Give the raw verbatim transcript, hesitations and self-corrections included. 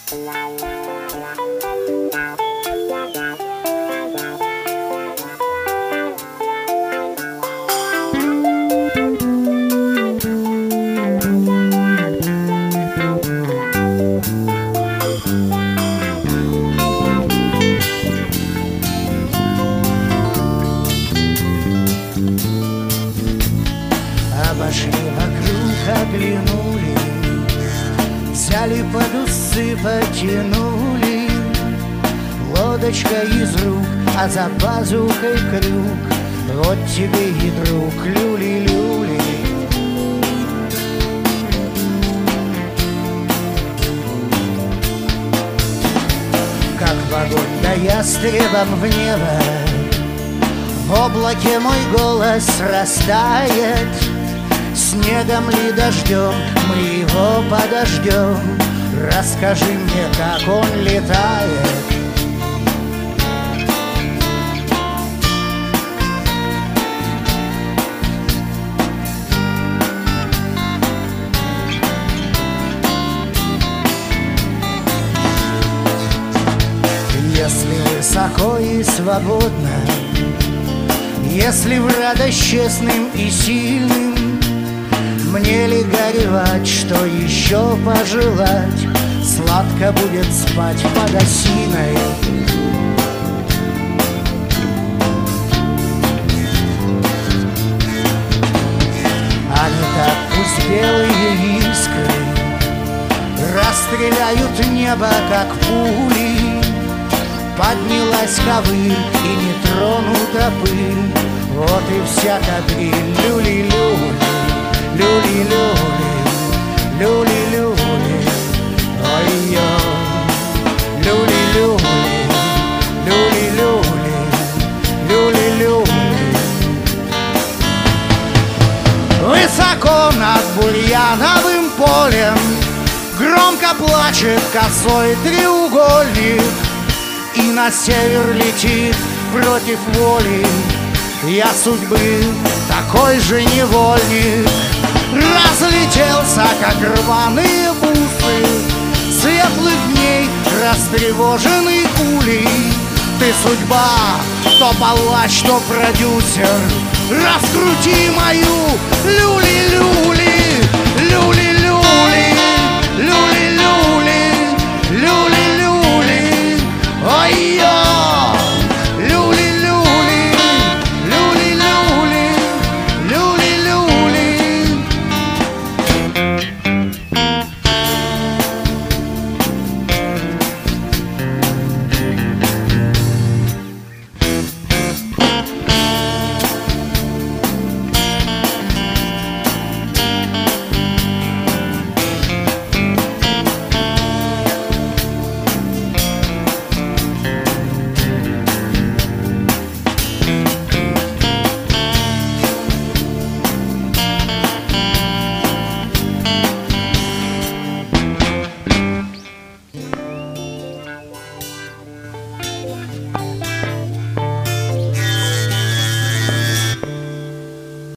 Обошли вокруг, оглянули, взяли под усы, потянули. Лодочка из рук, а за пазухой крюк. Вот тебе и друг, люли-люли. Как в огонь да ястребом в небо, в облаке мой голос растает. Снегом ли дождем, мы его подождем. Расскажи мне, как он летает. Если высоко и свободно, если в радость честным и сильным, мне ли горевать, что еще пожелать? Сладко будет спать под осиной. А не так пусть белые искры расстреляют небо, как пули. Поднялась ковыль и не тронута пыль. Вот и вся кадриль, люли-люли. Люли-люли, люли-люли, ой-ой. Люли-люли, люли-люли, люли-люли. Высоко над бурьяновым полем громко плачет косой треугольник. И на север летит против воли я судьбы такой же невольник. Разлетелся, как рваные бусы светлых дней, растревоженный пулей. Ты судьба, то палач, то продюсер. Раскрути мою люли-люли.